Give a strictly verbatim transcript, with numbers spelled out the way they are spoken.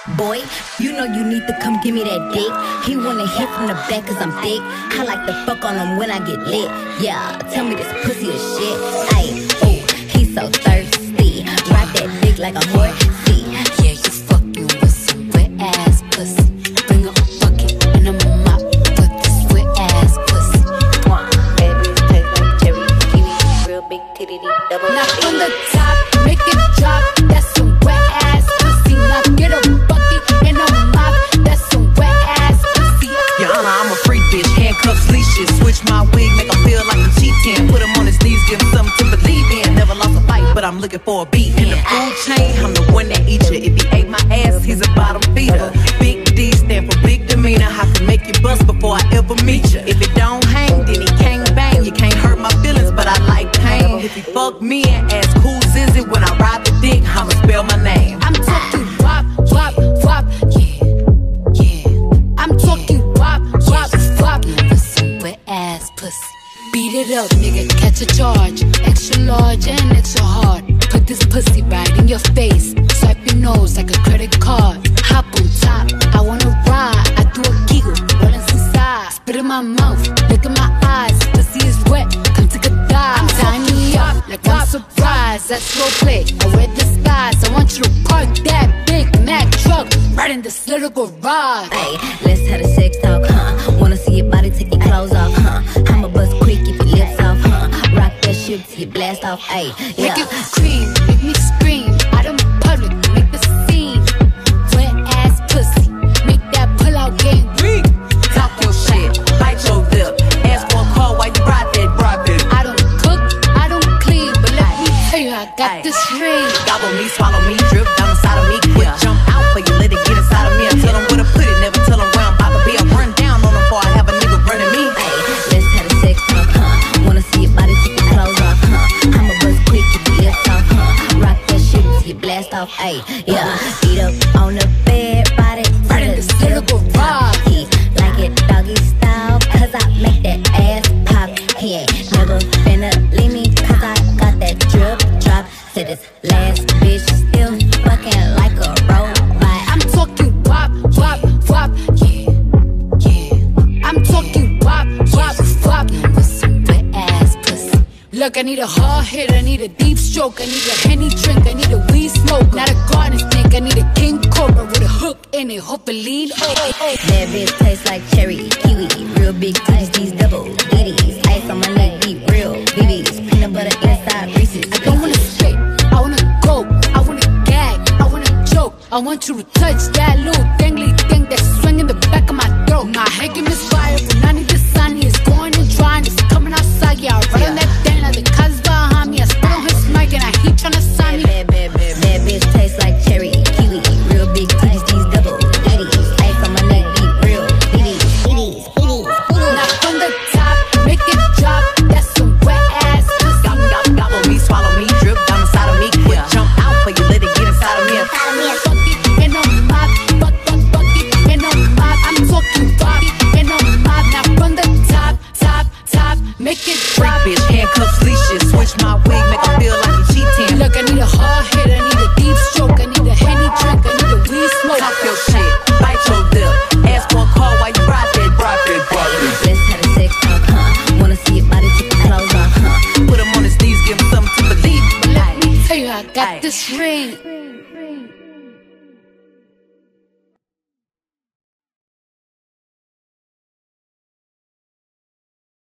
Boy, you know you need to come give me that dick. He wanna hit from the back cause I'm thick. I like to fuck on him when I get lit. Yeah, tell me this pussy is shit. Ayy, ooh, he's so thirsty. Ride that dick like a horsey. Yeah, you fucking with some wet ass pussy. Bring up a bucket and I'm a mop for this wet ass pussy. Mwah, baby, taste like cherry, kiwi, real big titty, double. Now from the top, make it drop. That's some wet ass pussy. Now get a bucket and a mop. That's some wet ass pussy. Your Honor, I'm a freak bitch, handcuffs, leashes. Switch my wig, make him feel like a cheating. Put him on his knees, give him something to believe in. Never lost a fight, but I'm looking for a beat. In the food chain, I'm the one that eat you. If he ate my ass, he's a bottom feeder. Big D stand for big demeanor. I can make you bust before I ever meet you. If it don't hang, then he can't bang. You can't hurt my feelings, but I like pain. If he fuck me and ask who's is it when I ride the dick, I'ma spell my name. I'm talking wop, wop, wop, yeah, yeah. I'm talking wop, wop, wop. With some wet ass pussy. Beat it up, nigga, catch a charge. Extra large and extra hard. Put this pussy right in your face. Swipe your nose like a credit card. Hop on top, I wanna ride. I do a giggle, rollin' inside. Spit in my mouth, look in my eyes. Pussy is wet, come take a dive. I'm tying me up like I'm surprised. That's roleplay, I wear disguise. I want you to park that Big Mac truck right in this little garage. Ayy, let's have a sex talk, huh? Wanna see your body, take your clothes off, huh? I'ma bust quick if your lips off, huh? Rock that shit till you blast off, ayy, yeah. Make it scream, make me scream. Out in public, make the scene. Wet ass pussy, make that pull out game weak. Talk your shit, bite your lip. Ask for a call while you ride that, ride that. I don't cook, I don't clean, but let me tell you, I got this ring. Gobble me, swallow me, drip down inside of me. Quick jump out for you, let it get inside of me. And tell him where to put it, never tell him where I'm about to be. I run down on him before I have a nigga running me. Ayy, let's have a sex talk, huh? Wanna see your body, take your clothes off, huh? I'ma bust quick if your lips off, huh? Rock that shit till you blast off, ayy, yeah. Beat up on the bed, body Right in this little garage. He like it doggy style, cause I make that ass pop. He ain't never finna leave me, cause I got that drip drop. Said this last bitch still fucking like a robot. I'm talking wop, wop, wop, yeah, yeah. I'm talking wop, wop, wop. With some wet ass pussy. Look, I need a hard hit, I need a deep stroke, I need a Henny drink, I need a weed smoke, not a garden snake, I need a king cobra with a hook in it, hope it lean. Oh, oh, oh. That bitch tastes like cherry, kiwi, real big titties, these double ditties. Ice on my neck, deep, real B Bs, peanut butter inside Reese's. I don't wanna spit, I wanna go, I wanna gag, I wanna choke. I want you to touch that little dangly thing that's swinging the back of my throat. My head can misfire, but I need the sun. He is going and trying, it's coming outside. Yeah, I run on that thing like the cuz behind me. I spit on his mic and I heat tryna sign me. Bad, bad, bad, bad bitch tastes like cherry, kiwi, real big titties, these double ditties. Ice on my neck, deep, real B Bs, B Bs, B Bs. Now from the top, make it drop. That's some wet ass pussy. Gobble, gobble, gobble me, swallow me, drip down inside of me. Quick jump out for you, let it get inside of me. Bucket and a mop, buck, buck, bucket and a mop. I'm talking bucket and a mop. Now from the top, top, top, make it Freak drop. bitch, handcuffs, leashes. Switch my wig, make him feel like he cheating. Look, I need a hard hit, I need a deep stroke, I need a Henny drink, I need a weed smoke. Talk your shit, bite your lip. Ask for a call while you ride that, ride that, ride that. Let's have a sex talk, huh? Wanna see your body, take your clothes off, huh? Put him on his knees, give him something to believe. Let me tell you, I got Aye. this ring.